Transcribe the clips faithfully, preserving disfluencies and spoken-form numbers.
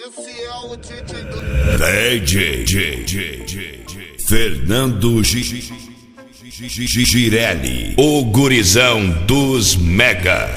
Esse é o D J do D J, J, J, J, J. Fernando Girelli, o gurizão dos Mega.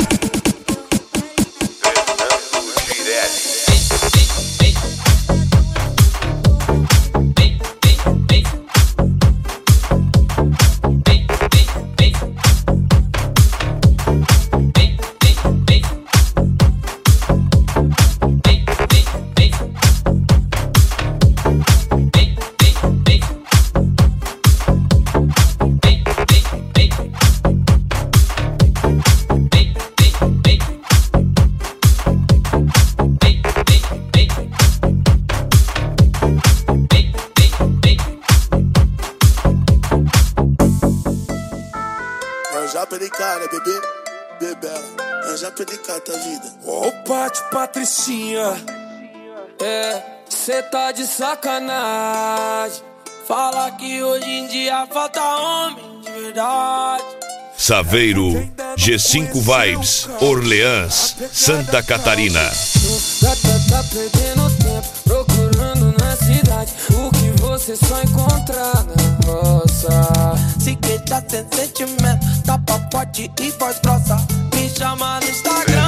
Já perdi cara, bebê, bebela. Eu já perdi cara da vida. Ô, Pati, Patricinha. É, cê tá de sacanagem. Fala que hoje em dia falta homem de verdade. Saveiro, G cinco Vibes, Orleans, Santa Catarina. Tá, tá, tá perdendo tempo, procurando na cidade o que você só encontra na roça. Se que tá sem sentimento, tá papote e voz grossa, me chama no Instagram.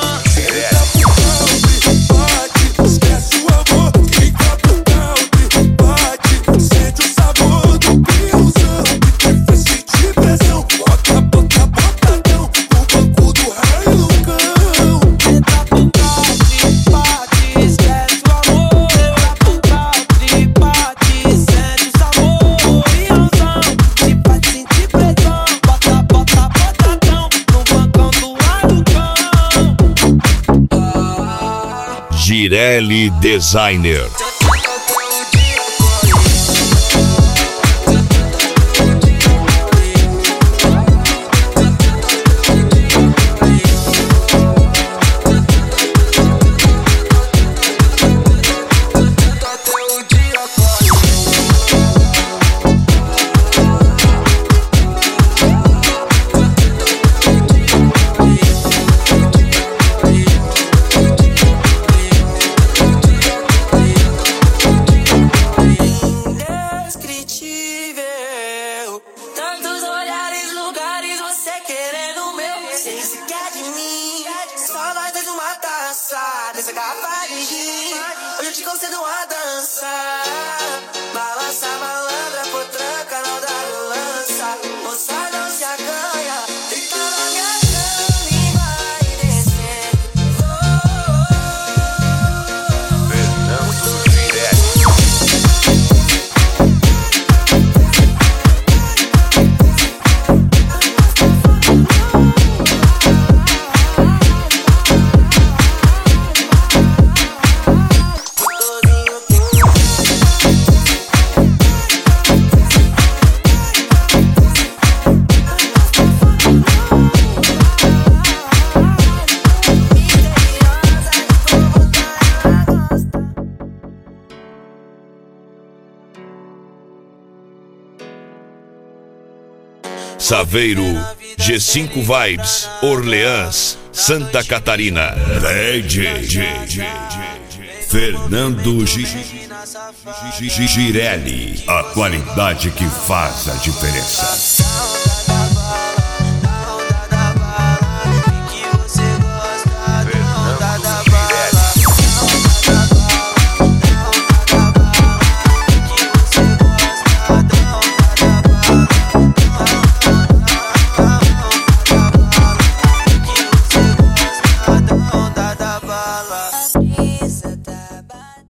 Pode, esquece o amor, fica pro country. Pode, sente o sabor do pilzão, que faz sentir pressão. Bota, bota, botadão, no banco do raio no cão. Entra pro country, pode, esquece o amor. Entra pro country, pode, sente o sabor. Pilzão, que faz sentir pressão. Bota, bota, botadão, no bancão do raio no cão. Girelli Designer. Tantos olhares, lugares, você querendo meu. Sei se quer de mim. Só nós dois uma taça dessa garrafa de gin. Hoje eu te concedo uma dança. Balança malandra, potranca, não dá violência. Moça não se acanha. Deita na minha cama e vai descer. Fernando Girelli. Saveiro, G cinco Vibes, Orleans, Santa Catarina. D J, J, J, J. Fernando Girelli, a qualidade que faz a diferença.